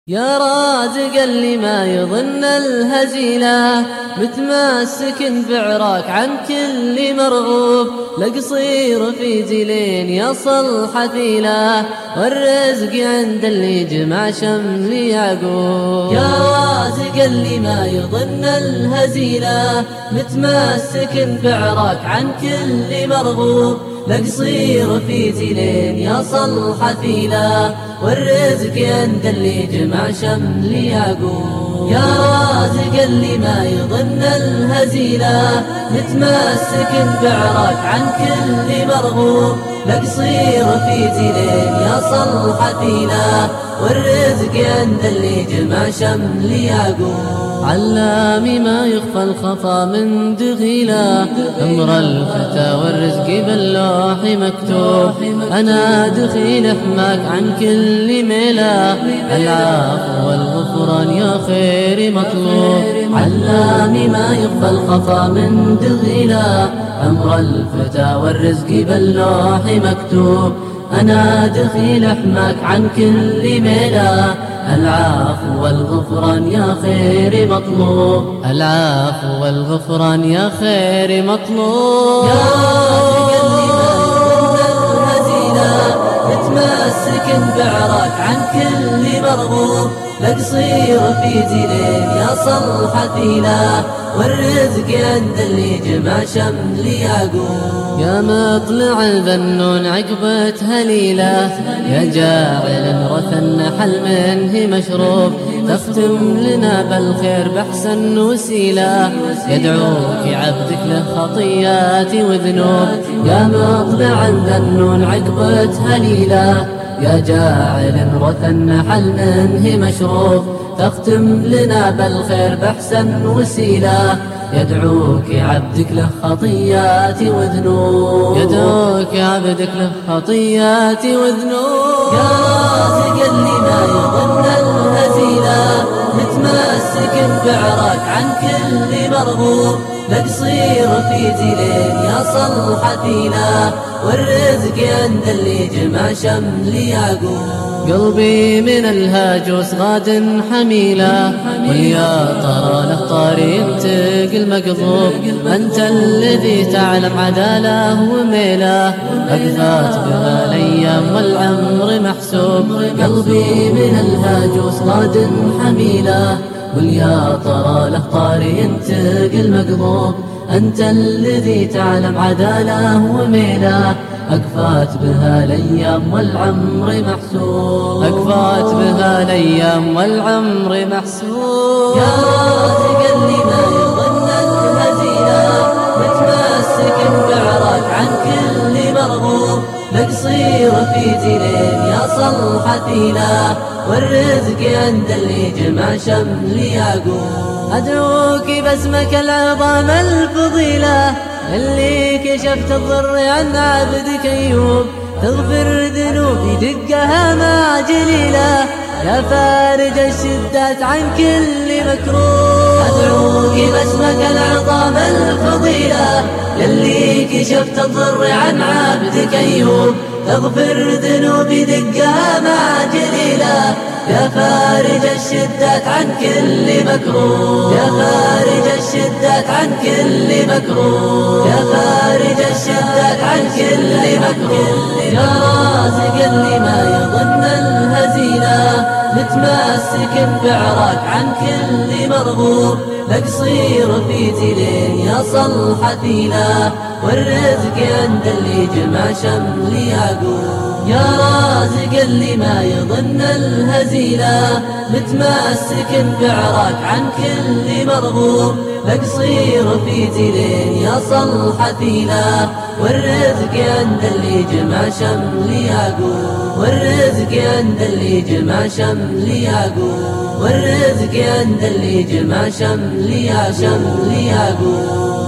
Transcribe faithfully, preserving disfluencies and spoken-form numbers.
يا رازق اللي ما يظن الهزيلة، متمسك بعراك عن كل مرغوب، لقصير في جيلين يصل حثيلة، والرزق عند اللي جمع شمل يعقوب. يا رازق اللي ما يظن الهزيلة، متمسك بعراك عن كل مرغوب، لقصير في جيلين يصل حثيلة، والرزق عند اللي جمع شمل يعقوب. يا رازق اللي ما يظن الهزيلة، متمسك بعراك عن كل مرغوب، لقصير في جيلين يصل حثيلة، والرزق عند اللي جمع شمل يعقوب. علامي ما يخفى الخفا من دخيله، أمر الفتى والرزق باللوح مكتوب، أنا دخيل حماك عن كل ميله، العفو والغفران يا خير مطلوب. علامي ما يخفى الخفا من دخيله، أمر الفتى والرزق باللوح مكتوب، أنا دخيل حماك عن كل ميله، العفو والغفران يا خير مطلوب. العفو والغفران يا خير مطلوب. يا رازق اللي ما يظن الهزيلة، متمسك بعراك عن كل مرغوب، لقصير في جيلين يصل حثيلة، والرزق عند اللي جمع شمل يعقوب. يا مطلع الذنون عقبة هليلة، يا جاعل رث النحل منه مشروب، تختم لنا بالخير بأحسن وسيلة، يدعوك عبدك له خطيات وذنوب. يا مطلع الذنون عقبة هليلة، يا جاعل رث النحل منه مشروب، تختم لنا بالخير بأحسن وسيلة، يدعوك عبدك له خطيات وذنوب. يدعوك عبدك له خطيات وذنوب. يا رازق اللي ما يظن الهزيلة، متمسك بعراك عن كل مرغوب، لقصير في جيلين يصل حثيلة، والرزق عند اللي جمع شمل يعقوب. قلبي من الهاجوس غاد حميلة، واليا ترى له طاري ينتقل مقضوب، أنت الذي تعلم عداله وميله، أقفات بها الأيام والعمر محسوب. قلبي من الهاجوس غاد حميلة، واليا ترى له طاري ينتقل مقضوب، أنت الذي تعلم عداله وميله، أقفات بها الأيام والعمر محسوب. أقفات بها الأيام والعمر محسوب. يا رازق اللي ما يظن الهزيلة، متمسك بعراك عن كل مرغوب، لقصير في جيلين يصل حثيلة، والرزق عند اللي جمع شمل يعقوب. أدعوك باسمك العظام الفضيلة، اللي كشفت الضر عن عبدك أيوب، تغفر ذنوبي دقها مع جليلة، يا فارج الشدات عن كل مكروه. أدعوك باسمك العظام الفضيلة، يلي كشفت الضر عن عبدك أيوب، تغفر ذنوبي دقها مع جليلة، يا فارج الشدات عن كل مكروه. يا فارج الشدات عن كل مكروه. يا فارج الشدات عن كل مكروه. يا رازق اللي ما يظن الهزيلة، متمسك بعراك عن كل مرغوب، لقصير في جيلين يصل حثيلة، والرزق عند اللي جمع شمل يعقوب. يا رازق اللي ما يظن الهزيلة، متمسك بعراك عن كل مرغوب، لقصير في جيلين يصل حثيلة، والرزق عند اللي جمع شمل يعقوب. والرزق عند اللي جمع شمل يعقوب. والرزق عند اللي جمع شمل يعقوب.